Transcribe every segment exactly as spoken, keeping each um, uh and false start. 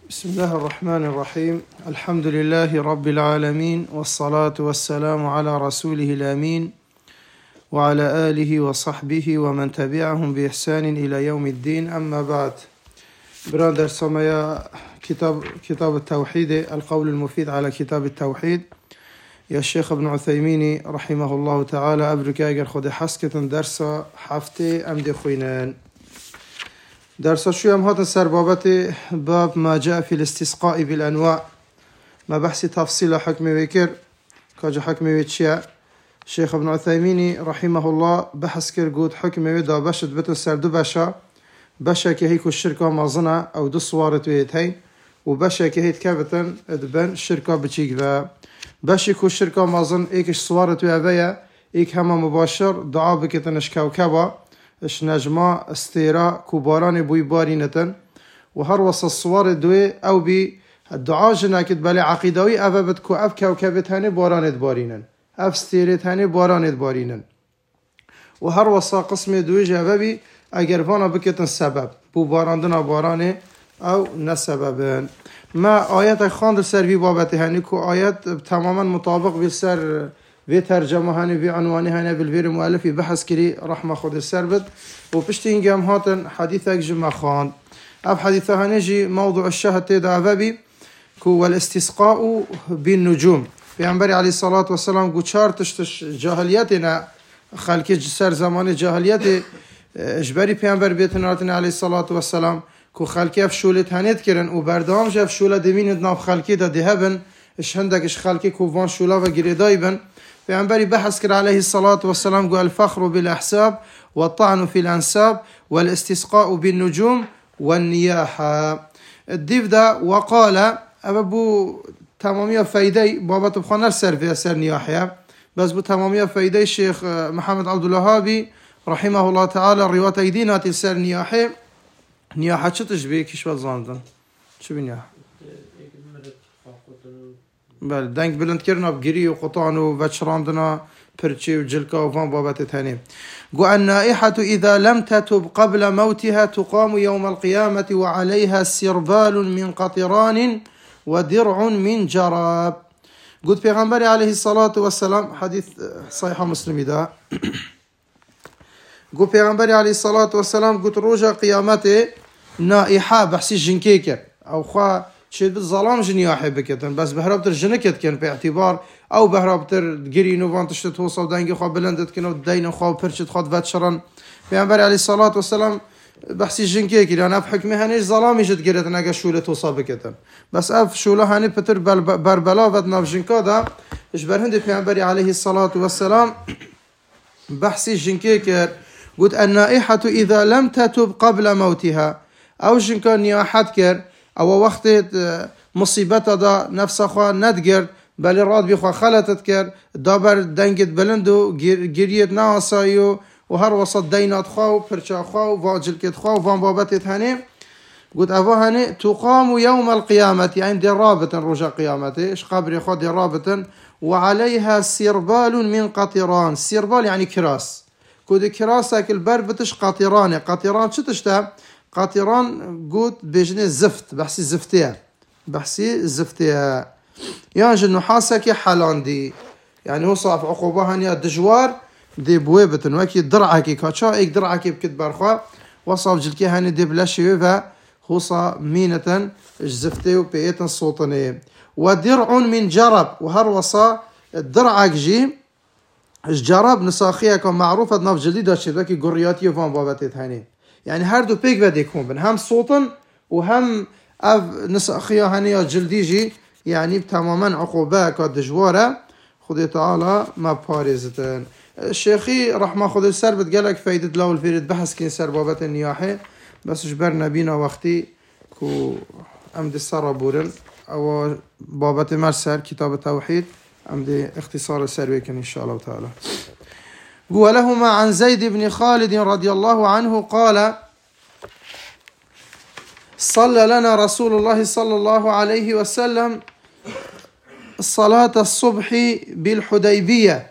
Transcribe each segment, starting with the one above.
بسم الله الرحمن الرحيم. الحمد لله رب العالمين، والصلاة والسلام على رسوله الأمين وعلى آله وصحبه ومن تبعهم بإحسان إلى يوم الدين. أما بعد، برادر سمايا كتاب كتاب التوحيد، القول المفيد على كتاب التوحيد يا الشيخ ابن عثيمين رحمه الله تعالى. أبركا أجر خد حسكة درس حفتي أمدي خوينان. درس شو يوم هذا سر بابتي باب ما جاء في الاستسقاء بالأنواع، ما بحث تفصيل حكم ويكر كاج حكم ويتشيا. الشيخ ابن عثيمين رحمه الله بحث كر قود حكم ويدا بشت بتن سر دو بشا بشا كهيكو الشركة مازنة أو دو صوارت ويتهين، وبشا كهيت كابتن ادبن الشركة بتشيك ذا بشيكو الشركة مازن ايكش صوارت ويابيا ايك هما مباشر دعا بكتنش كوكبا اش نجمة استيراء كوباران بوي بارينتن، وهر وصل الصور دوي او بي الدعاء جناكت بالي عقيدوي افا بدكو اف كوكبت هاني بارانت بارينن، اف استيرت هاني بارانت بارينن، وهر وصل قسم دوي جاببي اگر فانا بكتن سبب بو باراندنا باراني او نسببن. ما آيات خاندر سر في بابت هاني كو آيات تماما مطابق بالسر في ترجمة هاني في عنواني هاني بالفير مؤلفي بحث كري رحمة خود السربت، وبشتين قام هاتن حديثك جمع خان. أب حديثة هانيجي موضوع الشهد تيدا أبابي كو والاستسقاء بالنجوم. في عنبري عليه الصلاة والسلام قو چار تشتش جاهلياتنا خلقي سر زمان جاهليات اجباري في عنبر بيتناتنا عليه الصلاة والسلام كو خلقي افشولت هانيت كرن و بردام جا افشولة دمين دناف خلقي دا دهبن اش هندك اش خلقي كو وان شولا و گريدايبن. پیامبری بحث کرد عليه الصلاة والسلام قال الفخر بالأحساب والطعن في الأنساب والاستسقاء بالنجوم والنياحة. الديف دا وقال أبو تمامية فايدي بابا تبخانر سر في أسر نياحية، بس بو تمامية فايدي الشيخ محمد عبد الوهابي رحمه الله تعالى الرواية ايدينا تسر نياحة. نياحة شو تشبيه كيش بزاندن شو بنياحة؟ بله دنگ بلند کردن اب گری و قطعن و وچراندنا پرچی و جلکا و فان بابت تاني. قو النائحة إذا لم تتب قبل موتها تقام يوم القيامة وعليها سربال من قطران ودرع من جراب. قلت پیغمبر عليه الصلاة والسلام حديث صحيح مسلم دا قو پیغمبر عليه الصلاة والسلام قلت روجا قيامته نائحة بحسي جنكيكر أو خوا شيء بالظلام جنياحي بكتن، بس بهربتر جنكت كان باعتبار او بهربتر جرينو وانتش توصل دنگي خو بلندت كانوا دين خو برشت خد واتشرن. پیامبر عليه الصلاة والسلام بحسي جنكي كي انا بحكمه هنيش ظلامي جد جرت انا شوله توصل بكتن، بس اف شوله هني بتر بربلا ودنا جنكا دا ايش برهند پیامبر عليه الصلاة والسلام بحسي جنكي كر قلت النائحة اذا لم تتب قبل موتها او جنكا نياحت كر او وقت مصیبت دا نفس خوا ندگرد بلی راد بی خوا خلطت کرد دابر دنگت بلند و گریت ناسایو و هر وسط دینات خوا و پرچا خوا و واجلکت خوا و وان بابتت هنه. قلت اوه هنه تقام يوم القيامة يعني دي رابطا رجا قيامته اش قبر خوا دي رابطا وعليها سربال من قطران. سربال يعني كراس، كود كراسك البربتش قطران. قطران شو تشتا؟ قطران قوت بيجني زفت بحسي زفتيها بحسي زفتيها يعني النحاسك حالاندي يعني هو صاف عقوبة هنيا دجوار دي بويبتن وكي درعكي كاتشا ايك درعكي بكت برخوا وصاف جلكي هني دي بلاشي وفا خوصا مينة زفتي وبيئتن صوتني. ودرع من جرب وهر وصا الدرعك جي الجرب نساخية كان معروفة ناف جديدة شبكي قرياتي وفان بابتت هني يعني هر دو بيك بدي يكون بن هم صوتا وهم اف نسخيا هنيا جلديجي يعني تماما عقوبة كدجوارة خدي تعالى ما بارزتن. الشيخي رحمه خد السر بتقالك فايدة لو الفيرد بحث كين سر بابت النياحة، بس جبرنا بينا وقتي كو امدي السر بورن او بابت مرسر كتاب التوحيد امدي اختصار السر بيكن ان شاء الله تعالى. ولهما عن زيد بن خالد رضي الله عنه قال صلى لنا رسول الله صلى الله عليه وسلم صلاة الصبح بالحديبية.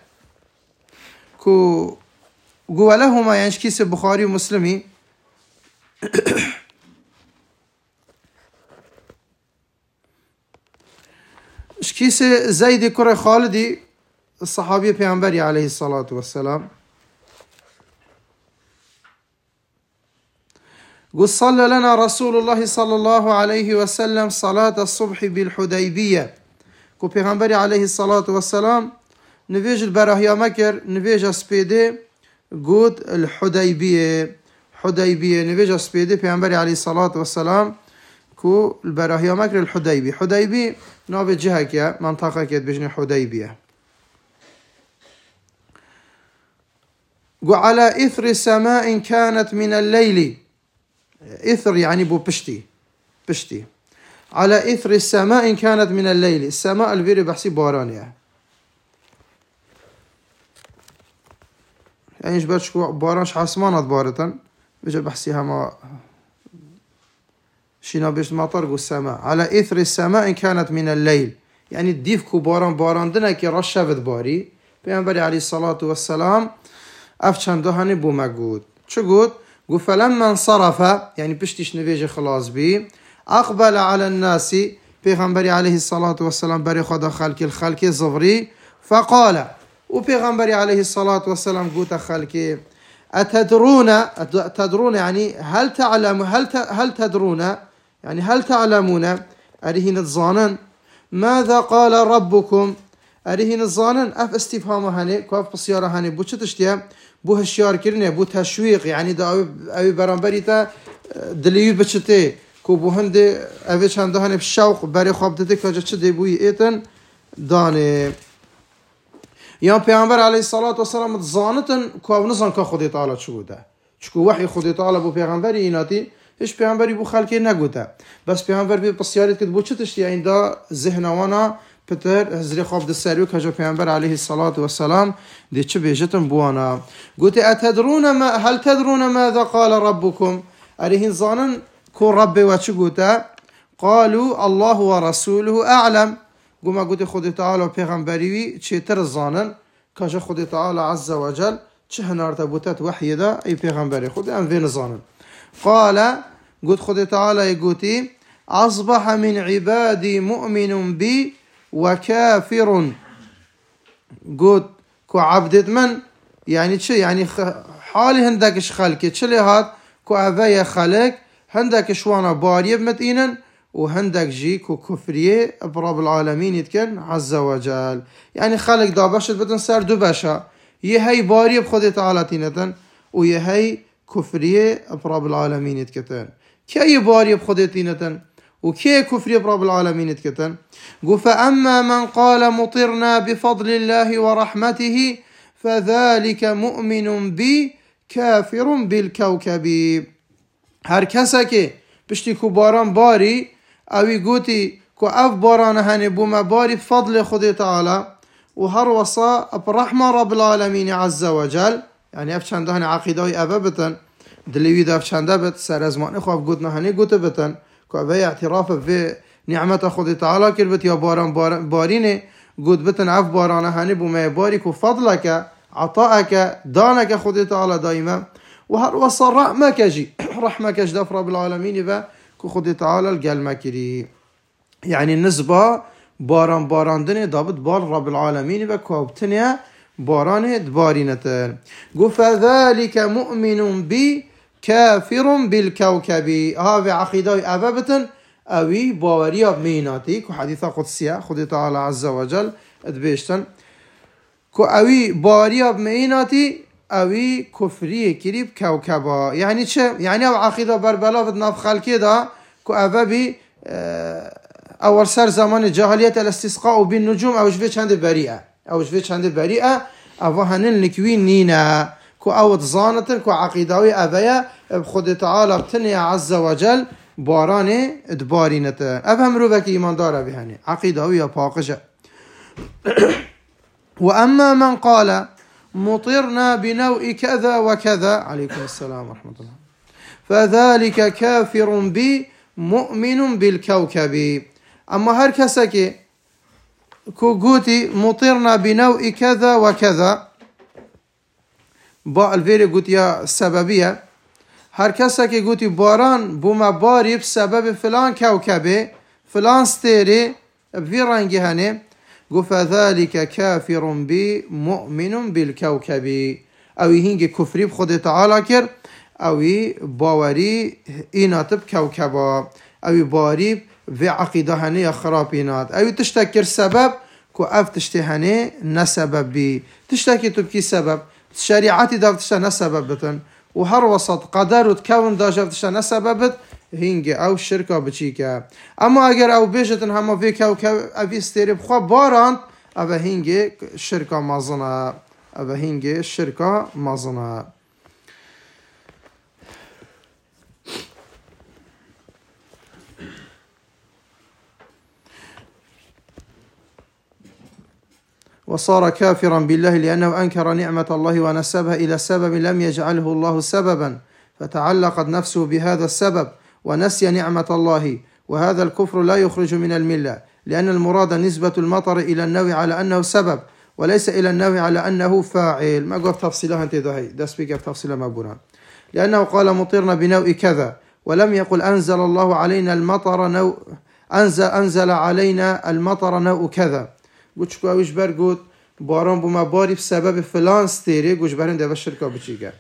كو ولهما يعني كيس البخاري ومسلمي شكيس زيد كره خالدي الصحابي پیامبری عليه الصلاة والسلام قل صلى لنا رسول الله صلى الله عليه وسلم صلاة الصبح بالحديبية كو پیغمبری عليه الصلاة والسلام نویج البراهيا مكر نویج سبيدي قد الحديبية حديبية نویج سبيدي پیغمبری عليه الصلاة والسلام كو البراهيا مكر الحديبية حديبية نوب جهة كيا منطقة كيا بجني حديبية قو على إثر سماء كانت من الليل إثر يعني بو بشتي بشتي على إثر السماء كانت من الليل السماء الفيري بحسي بارانية يعني إيش بتشكو بارانش عسمانات بارتن بيجي بحسيها ما شينا بيش مطر قو السماء على إثر السماء كانت من الليل يعني الديفكو باران باران دنا كي رشفت باري بيعنبري عليه الصلاة والسلام أفشان دهاني بو مقود شو قود قو فلما انصرف يعني بشتش نفيجي خلاص بي أقبل على الناس بيغمبري عليه الصلاة والسلام بري خدا خلقي الخلقي الزفري فقال وبيغمبري عليه الصلاة والسلام قوت خلقي أتدرون تدرون يعني هل تعلم هل هل تدرون يعني هل تعلمون أريهن الظانن ماذا قال ربكم أريهن الظانن أف استفهام هني كوف بصيارة هني بو تشتيا بو هشيار كرنه بو تشويق يعني دا أبي برانبري تا دليل بچته كو بو هنده أبي چند هني بشوق بري خواب دته كجا چه دبوي إيتن دانه يا پیامبر عليه الصلاة والسلام ظانتن كو نزان كا خدي تعالى شو ده چكو وحي خدي تعالى بو پیغمبر ایناتی هیچ پیغمبری بو خلقی نگوته بس پیغمبر بی بسیاریت که بو چه تشتی این دا ذهنوانا پتر هزری خواب ده سریو که جا پیغمبر عليه الصلاة والسلام ده چه بیجتن بوانا قوتي أتدرون ما هل تدرون ماذا قال ربكم أريهن ظانن كو رب وچه قوته قالوا الله ورسوله أعلم قوما قوتي خدي تعالى پیغمبری چه تر ظانن که جا خدي تعالى عز وجل چه هنارتا بوتت وحي دا اي پیغمبری خود ام وين ظانن قال قلت خدي تعالى يقولي أصبح من عبادي مؤمن بي وكافر قلت كو عبدت من يعني شو يعني حالي هندكش خلقي شلي هاد كو أبايا خلق هندك شوانا باريب متينا وهندك جي كو كفرية برب العالمين يتكن عز وجل يعني خلق دا بشت بدن سر دو بشا يهي باريب خدي تعالى تينتن ويهي كفرية برب العالمين يتكتن كي باريب خدي تينتن وكي كفرية برب العالمين يتكتن قو فأما من قال مطرنا بفضل الله ورحمته فذلك مؤمن بي كافر بالكوكب هر كسك بشتي كو باران باري اوي قوتي كو اف باران هني بوما باري بفضل خدي تعالى وهر وصا برحمة رب العالمين عز وجل يعني اف چنده هني عقيدة ابا بتن دلوي دا اف چنده بت سر ازمان خواب قوتنا هني قوت بتن كو ابا اعتراف في نعمة خدي تعالى كربت يا باران باريني قوت بتن اف باران هني بوما باري كو فضلك عطاءك دانك خدي تعالى دائما وهر وصا رحمك جي رحمك جدف رب العالمين با كو خدي تعالى القلمة كري يعني النسبة باران باران دني دابد بار رب العالمين با كوابتنيا باران دبارينتن قو فذلك مؤمن بي كافر بالكوكب هذا عقيدة أبابتن أوي باوريا بميناتي كو حديثة قدسية خدي تعالى عز وجل ادبيشتن كو أوي باوريا بميناتي اوی کفری کریب کوكبا يعني چه يعني او عقيده بربلا بدنا خلقي دا كو ابي اول سر زمان جاهلية الاستسقاء بالنجوم او جوي چند بريئه او جوي چند بريئه او هنن لكوي نينا كو او ظانتن كو عقيداوي ابيا بخد تعالى بتني عز وجل باران ادبارينته افهم روبك ايمان دار بهني عقيداوي باقجه واما من قال مطرنا بنوء كذا وكذا عليكم السلام ورحمة الله فذلك كافر بي مؤمن بالكوكب أما هر كسك كو قوتي مطرنا بنوء كذا وكذا با الفيري قوتي السببية هر كسك قوتي باران بوما باري بسبب فلان كوكب فلان ستيري في رنجي هني فذلك كافر بي مؤمن بالكوكب او هنجي كفري بخد تعالى كر او باوري اينات بكوكبا او باري في عقيدة هني خرابينات او تشتكر سبب كو اف تشتهني نسبب بي تشتكي تبكي سبب شريعتي دافتشتا نسبب بتن وهر وسط قدر وتكون دا جافتشتا نسبب بت هنگه او شركة بچيكا اما اگر او بيجتن هما في كوكب افي استيري بخوا باراند او هنگه شركة مازنه او هنگه شركة مازنه وصار كافرا بالله لأنه أنكر نعمة الله ونسبها إلى سبب لم يجعله الله سببا فتعلقت نفسه بهذا السبب ونسي نعمة الله وهذا الكفر لا يخرج من الملة لأن المراد نسبة المطر إلى النوع على أنه سبب وليس إلى النوع على أنه فاعل ما قف تفصيلها انت دهي دس بيك تفصيلها مبورا لأنه قال مطرنا بنوع كذا ولم يقل أنزل الله علينا المطر نوع أنزل, أنزل علينا المطر نوع كذا قلت شكو اوش بر قلت باران بوما باري بسبب فلان ستيري قلت برين ده شركة بچيكا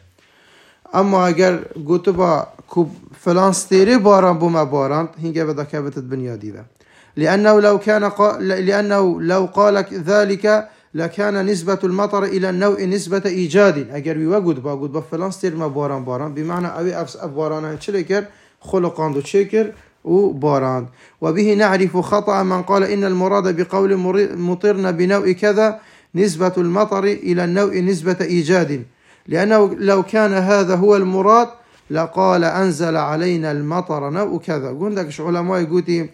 اما اگر قلت با فلان ستيري باران بوما باران هنگه بدا كابتت بنيادي ده لأنه لو كان قا... لأنه لو قال ذلك لكان نسبة المطر إلى النوع نسبة إيجاد اگر بيوجد با قلت با فلان ستير ما باران باران بمعنى اوي افس اف باران چلكر خلقان دو چكر وباران وبه نعرف خطأ من قال إن المراد بقول مطرنا بنوع كذا نسبة المطر إلى النوع نسبة إيجاد لأنه لو كان هذا هو المراد لقال أنزل علينا المطر نوع كذا قلت علماء يقولي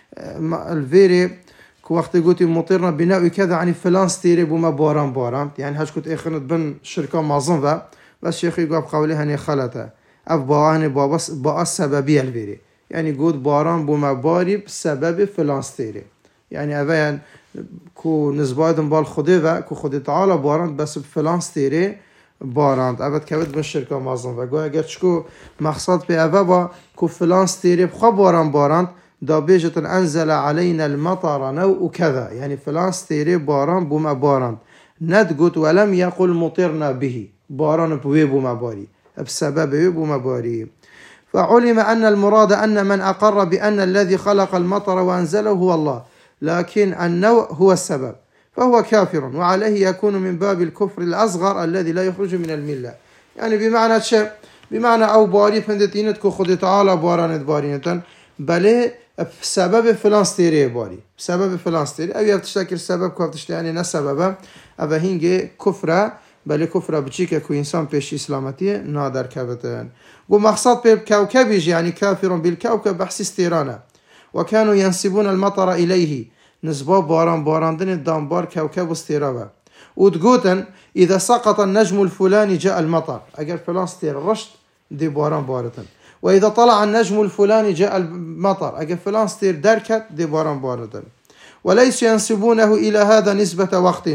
الفيري وقت يقولي مطرنا بنوع كذا عن فلان ستيري بما باران باران يعني هاش كنت إخنت بن شركة معظم بس شيخ يقول بقولها هني خلطة أف باهني بابس باس سببية الفيري يعني قود باران بوما باري بسبب فلان ستيري يعني اولا كو نزبايدن بال خده و كو خده تعالى باران بس بفلان ستيري باران ابد كبت بن شركة مازن و گوه اگر چكو مقصد بي اوه با كو فلان ستيري بخوا باران باران دا بيجتن انزل علينا المطر نوع كذا يعني فلان ستيري باران بوما باران ند قد ولم يقل مطرنا به باران بوي بوما باري بسبب بوما باري فعلم أن المراد أن من أقر بأن الذي خلق المطر وأنزله هو الله لكن النوع هو السبب فهو كافر وعليه يكون من باب الكفر الأصغر الذي لا يخرج من الملة يعني بمعنى شيء بمعنى أو باري فندتينت كو خد تعالى بارانت بارينتن بله بسبب فلان ستيري باري بسبب فلان ستيري أو يفتشتكر سبب كفتشتي يعني نسبب أو هنجي كفرة بله كفرة بچيكا كو إنسان بيش إسلامتي نادر كفتن ومقصد بكوكبيج يعني كافر بالكوكب بحث استيرانه وكانوا ينسبون المطر إليه نسبة باران باراندن الدانبار كوكب استيرابه وتقولن إذا سقط النجم الفلاني جاء المطر أجر فلان ستير رشد دي باران بارتن وإذا طلع النجم الفلاني جاء المطر أجر فلان ستير دركت دي باران بارتن وليس ينسبونه إلى هذا نسبة وقت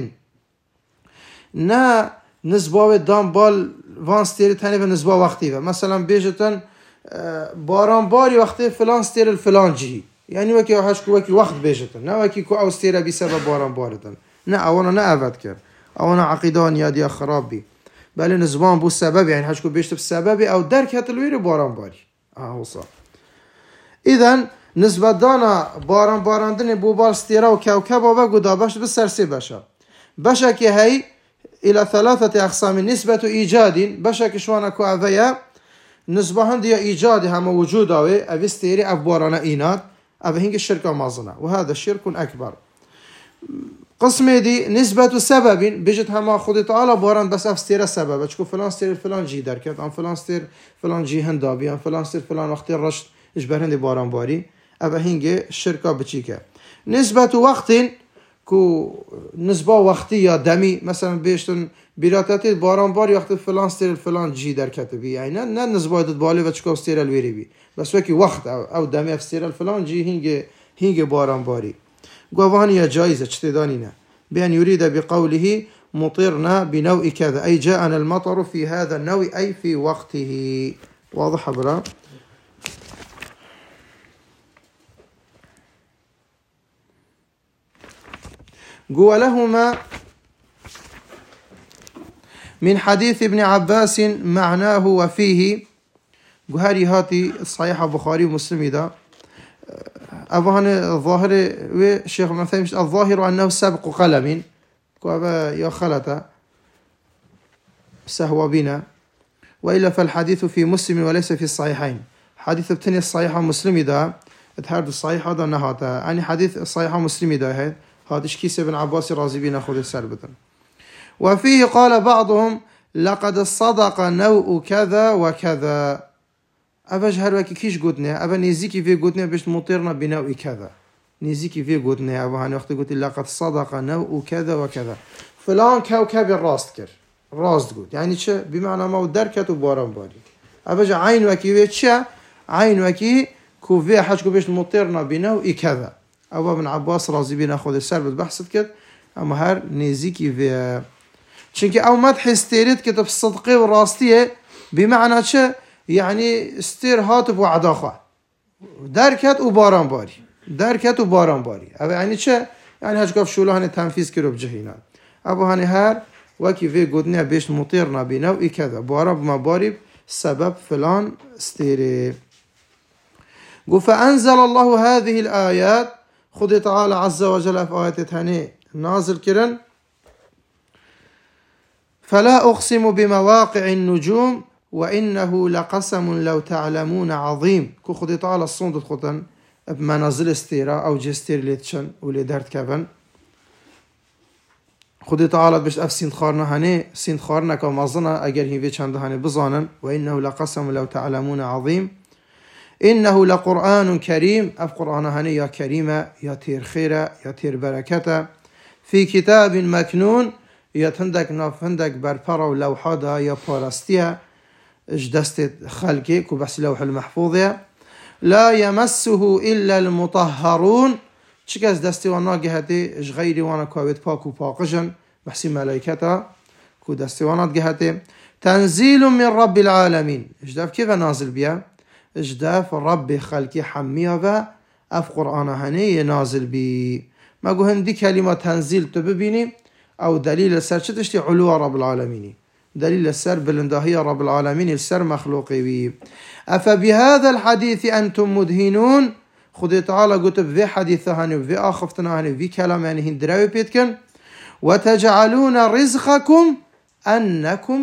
نا نسبة دانبال وان ستير تاني بالنسبة وقتي مثلا بيجتن باران باري وقتي فلان ستير الفلان جي يعني وكي وحشكو وكي وقت بيجتن نا وكي كو او ستير بسبب باران باردن نا اونا نا افتكر اونا عقيدان يادي خراب بي بل نزبان بو السبب يعني حشكو بيجت بالسبب او درك هتلوير باران باري اه صح اذا نسبة دانا باران باراندن بو بار ستيرا وكوكبا وقدا باش بالسرسي باشا باشا كي هي إلى ثلاثة أقسام نسبة إيجاد بشك شوانا كو أفيا نسبة هندية إيجاد هم وجوده أفستيري أفبارنا إينات أفهنك الشركة مازنة وهذا شرك أكبر قسم دي نسبة سبب بيجت هما خد تعالى باران بس أفستير السبب أشكو فلان ستير فلان جي دركت عن فلان ستير فلان جي هندابي عن فلان ستير فلان وقت رشد إجبار هندي باران باري أفهنك الشركة بتشيكا نسبة وقت كو نسبة وقتية دمي مثلا بيشتن بيراتاتي باران باري وقت فلان ستير فلان جي در كتبي يعني نه نسبة بالي وتشكو ستير الويري بي بس وكي وقت أو, أو دمي ستير الفلان جي هنج هنج باران باري قوانية جائزة اشتدانينا بأن يريد بقوله مطرنا بنوع كذا أي جاءنا المطر في هذا النوع أي في وقته واضح برا ولهما من حديث ابن عباس معناه وفيه هاري هاتي صحيح بخاري ومسلم ده أبوهن الظاهر والشيخ ابن عثيمين الظاهر أنه سبق قلم كأبا يا خلطة سهو بنا وإلا فالحديث في مسلم وليس في الصحيحين. حديث ابتني الصحيحة مسلم ده تهرد الصحيحة ده نهاتا يعني حديث الصحيحة مسلم ده هذا هذا كيس ابن عباس رازي بنا خذ السربة. وفيه قال بعضهم لقد صدق نوء كذا وكذا أبج هروكي كيش قلتنا أبا نزيكي في قلتنا باش مطيرنا بنوء كذا نزيكي في قلتنا أبا هاني وقت قلت لقد صدق نوء كذا وكذا فلان كوكب الراست كر راست قلت يعني شا بمعنى ما دركت وبارم باري أبج عين وكي في شا عين وكي كوفي حاجكو باش مطيرنا بنوء كذا أبا ابن عباس رازي بنا خذ السربة بحثت كد أما هر نزيكي في شنكي أو مدح استيريت كتب الصدقي والراستية بمعنى شا يعني استير هاتف وعداخة دركت وباران باري دركت وباران باري أبا يعني شا يعني هجقف شولو هني تنفيذ كرو بجهينا أبو هني هار وكي في قدنا بيش مطيرنا بنوء كذا بارا بما باري سبب فلان استيري قو فأنزل الله هذه الآيات خذ تعالى عز وجل في آيات هني نازل كرن فلا أقسم بمواقع النجوم وإنه لقسم لو تعلمون عظيم كو خذ تعالى الصند الخطن بمنازل استيرا أو جستير ليتشن ولي دارت كابن خذ تعالى باش أف سين خارنا هني سين خارنا كمازنا أجر هي في چند هني بزانا وإنه لقسم لو تعلمون عظيم إنه لقرآن كريم أف قرآن هني يا كريمة يا تير خيرة يا تير بركة في كتاب مكنون يا تندك نافندك بربرة ولوحة يا بارستيا اجدست خلقي كبحث لوح المحفوظة لا يمسه إلا المطهرون شكاز دستي وانا جهتي اش غيري وانا كوابت باكو باقجن بحسي ملايكتا كو دستي وانا جهتي تنزيل من رب العالمين اجداف كيف نازل بيا اجداف رب خلقي حميها اف قرآن هني نازل بي ما قو هندي كلمة تنزيل تببيني او دليل السر شتشتي علو رب العالمين دليل السر بلندهية رب العالمين السر مخلوقي بي أفبهذا الحديث أنتم مدهنون خذ تعالى قلت في حديث هاني وفي آخفتنا هاني وفي كلام يعني هندراوي بيتكن وتجعلون رزقكم أنكم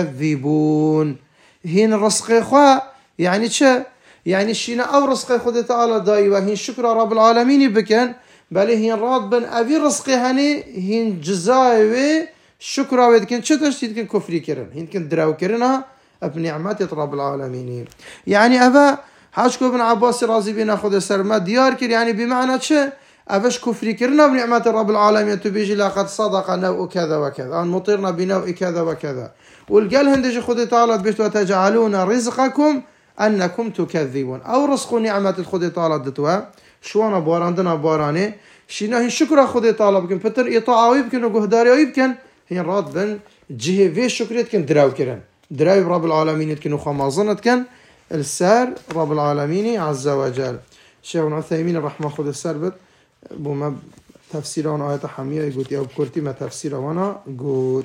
تكذبون هين رزق خوا يعني شا يعني الشينا أو رزق خذ تعالى داي وهين شكر رب العالمين بكن بل هين راد بن أبي رزق هاني هين جزاوي شكرا ودكن شتش يمكن كفري كرن يمكن دراو كرنها بنعمات رب العالمين يعني أبا حاشكو ابن عباس رازي بنا خذ سرما ديار كر يعني بمعنى شيء أبش كفري كرنا بنعمات رب العالمين تبيجي لقد صدق نوء كذا وكذا أن مطرنا بنوء كذا وكذا والقال هندج خذ تعالى بيت وتجعلون رزقكم أنكم تكذبون أو رزق نعمة خذ تعالى دتوا شوانا بارندنا باراني شينا هي شكرا خذ تعالى بكن فتر إطاعة يمكن وجهداري يمكن هي راد بن جهة في شكريت كن دراو كرن دراو رب العالمين كن وخمازنت كن السار رب العالمين عز وجل. الشيخ ابن عثيمين الرحمة خذ السربت بما تفسير وانا آيات حمية يقول يا بكرتي ما تفسير وانا قول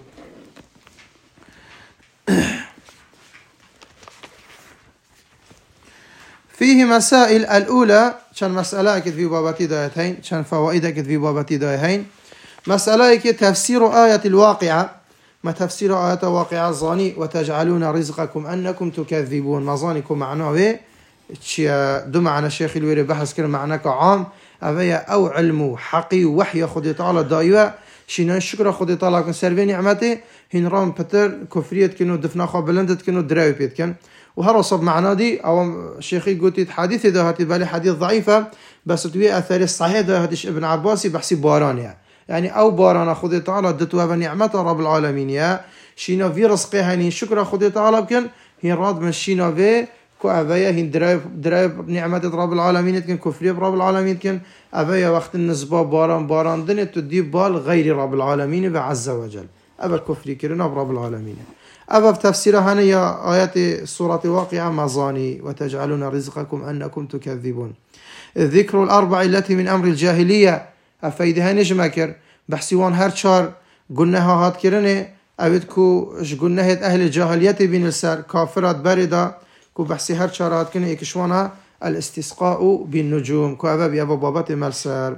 فيه مسائل الأولى كان مسألة كذ في بابتي دايتين كان فوائد كذ في بابتي دايتين مسألة تفسير آية الواقعة ما تفسير آية واقعة الظاني وتجعلون رزقكم أنكم تكذبون مظانكم معناه دو معنى الشيخ الويري بحث كلمة معناك عام أبيا أو علم حقي وحي خذ تعالى دايوة شينا الشكر خذ تعالى كن سربي نعمته هن رام بتر كفريت كنو دفنا خو بلندت كنو دراوي بيت كن وهرصب معنا دي أو شيخي قلت حديث ده هاتي بالي حديث ضعيفة بس توي أثر الصحيح ده هاتش ابن عباسي بحسي باران يعني يعني أو باران خذ تعالى دتوا بنعمة رب العالمين يا شينا في رزقه هني شكر خذ تعالى بكن هن راد من شينا في كو أبايا هن درايب درايب نعمة رب العالمين كن كفرية برب العالمين كن أبايا وقت النسبة باران باران دنيا تدي بال غير رب العالمين بعز وجل أبا الكفري كرنا برب العالمين أبا بتفسير هنيا آيات سورة واقعة مظاني وتجعلون رزقكم أنكم تكذبون الذكر الأربع التي من أمر الجاهلية أفيدها نجمكر بحثی وان هر چار گناه هات کرنه اوید کو اش گناه اهل جاهلیت بین السر کافرات بردا کو بحثی هر چار هات کنه اکشوانا الاستسقاء بالنجوم کو ابا بیا بابات ملسر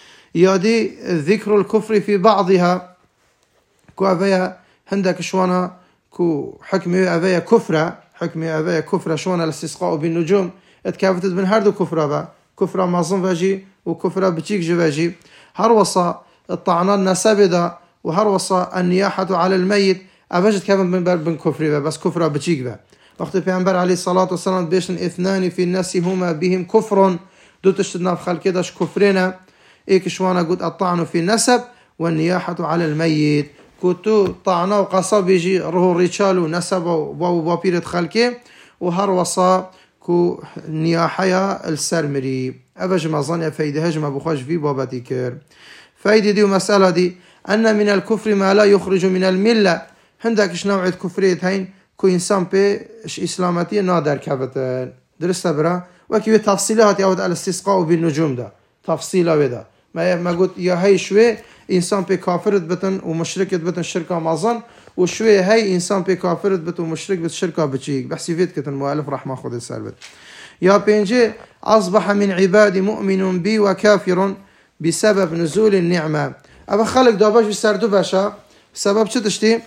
يادي ذكر الكفر في بعضها كو أبايا هندك شوانا كو حكمي أبايا كفرة حكمي أبايا كفرة شوانا الاستسقاء بالنجوم اتكافتت من هردو كفرة با كفرة مازن فاجي وكفرة بتيك جواجي هروصا الطعنان نسابدا وهروصا النياحة على الميت أباجت كافن من بر بن كفري با بس كفرة بتيك با وقت پیامبر عليه الصلاة والسلام بيشن اثنان في الناس هما بهم كفر دو تشتنا في خلق داش كفرنا إيك شوانا قد الطعن في النسب والنياحة على الميت كنتو طعنا وقصب يجي روح ريتشالو نسب وبابو بابيرة خلقه وهر وصا كو نياحيا السرمري أبج مظن فايدة هجمة بخوش في بابتي كير فايدة دي ومسألة دي أن من الكفر ما لا يخرج من الملة هندك اش نوعية كفرية هين كو إنسان بي اش إسلاماتية نادر كابتن درست برا وكي تفصيلات يعود على الاستسقاء بالنجوم ده تفصيلة وده ما ما قلت يا هاي شوي إنسان بي كافرت بتن ومشركت بتن شركة مازن وشوي هاي إنسان بي كافرت بتن ومشرك بت شركة بتشيك بحسي فيت كتن مؤلف رحمة خود السربت يا بينجي أصبح من عبادي مؤمن بي وكافر بسبب نزول النعمة أبا خلق داباش بسردو باشا سبب شو تشتي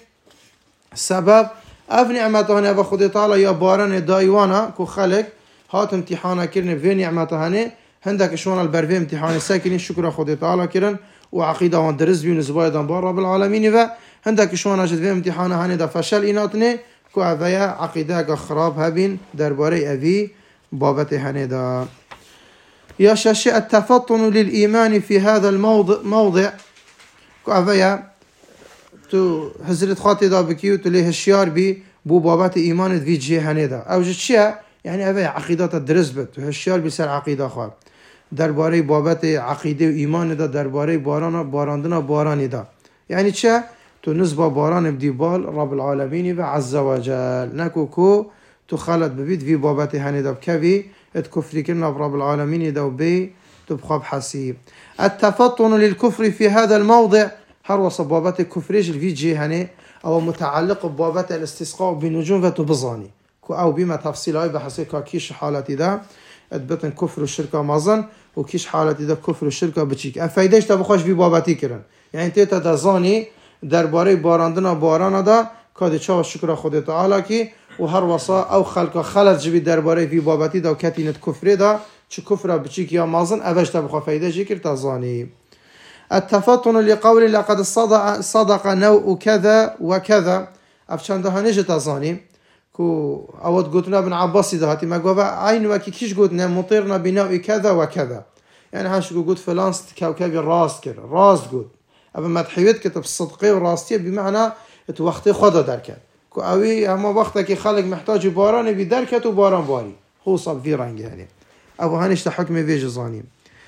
سبب أف نعمته هنا أبا خود تعالى يا باران دايوانا كو خلق هات امتحانا كرن في نعمته هنا هندك شلون البرفي امتحان الساكنين شكر خود تعالى كرن وعقيدة وان درس بيون زبايدا بار رب العالمين و هندك شلون اجد في امتحان هاني دا فشل إناتني كو أفيا عقيدة خراب هبين درباري أبي بابته هاني دا يا شاشة التفطن للإيمان في هذا الموضع موضع كو أفيا تو هزرت خاطي دا بكيو تليه الشيار بي بو بابات إيمان في جهة هاني دا أوجد شيء يعني أفيا عقيدة الدرس بت هالشيار بيصير عقيدة خواب درباره بابت عقیده و ایمان دا درباره باران باراندن بارانی دا یعنی چه تو نسبه باران بدی بال رب العالمین و عز وجل نکو کو تو خلط ببید وی بابت هنی دا بکوی ات کفری کرنا رب العالمین دا و بی تبخاب حسیب التفطن للكفر في هذا الموضع هر وصف بابت كفريج الفيجي هني او متعلق ببابت الاستسقاء بنجوم وتبزاني كو او بما تفصيل بحسي كاكيش حالتي دا ادبتن كفر الشركة مازن وكيش حالتي ده كفر الشركة بتشيك افايدهش تا بخوش بي بابتي كرن يعني تيتا دزاني درباره باراندنا بارانا دا كاد چاو شكر خود تعالى كي وهر وصا او خلق خلط جبي درباره بي بابتي دا وكتينت كفر دا چه كفر بتشيك يا مازن اوش تا بخوا فايده جيكر تزاني التفطن لقول لقد صدق صدق نوع كذا وكذا افشان ده نجي تزاني كو أود قلتنا ابن عباس دهاتي ما قوة عين وكي كيش قلتنا مطيرنا بنوع كذا وكذا يعني هاش قلت فلان كوكب راس كر راس قلت أبا ما تحيوت كتب الصدقية وراستية بمعنى توقتي خدا دركت كو أوي أما وقتك خلق محتاج باران بدركت وباران باري هو صب في رنج يعني أبو هانش تحكم في جزاني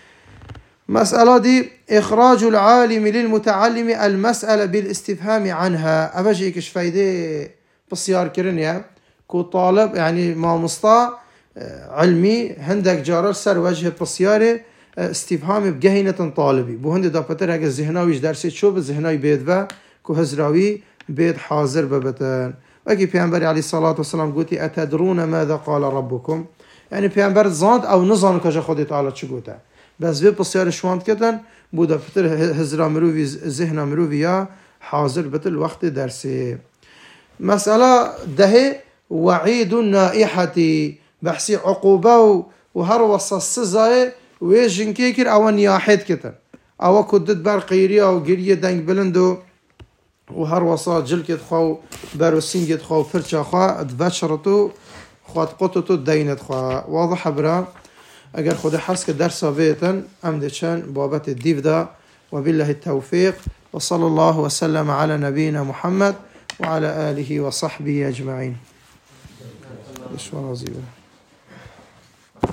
مسألة دي إخراج العالم للمتعلم المسألة بالاستفهام عنها أبجي كش فايدة بصيار كرنيا كو طالب يعني ما مسطا علمي هندك جارر سر وجه بصياره استفهام بجهينة طالبي بو هند دا فتر هكا الزهناويش درسي شو بالزهناوي بيد با كو هزراوي بيد حاضر ببتن وكي پیامبر عليه الصلاة والسلام قوتي أتدرون ماذا قال ربكم يعني پیامبر زاند أو نظام كجا خودي تعالى چه قوتا بس بي بصيار شواند كتن بو دا فتر هزرا مروفي زهنا مروفي يا حاضر بتل وقت درسي مسألة ده وعيد النائحة بحسي عقوبة وهر وصى السزاي ويجن كيكر او نياحت كتن او كدت بر قيريا او قرية دنگ بلندو وهر وصى جلكت خو بروسينجت خو فرشا خو ادفشرتو خو قطتو دينت خو واضح برا اگر خود حسك درسا بيتن امد چن بابت الديف دا وبالله التوفيق وصلى الله وسلم على نبينا محمد وعلى آله وصحبه أجمعين.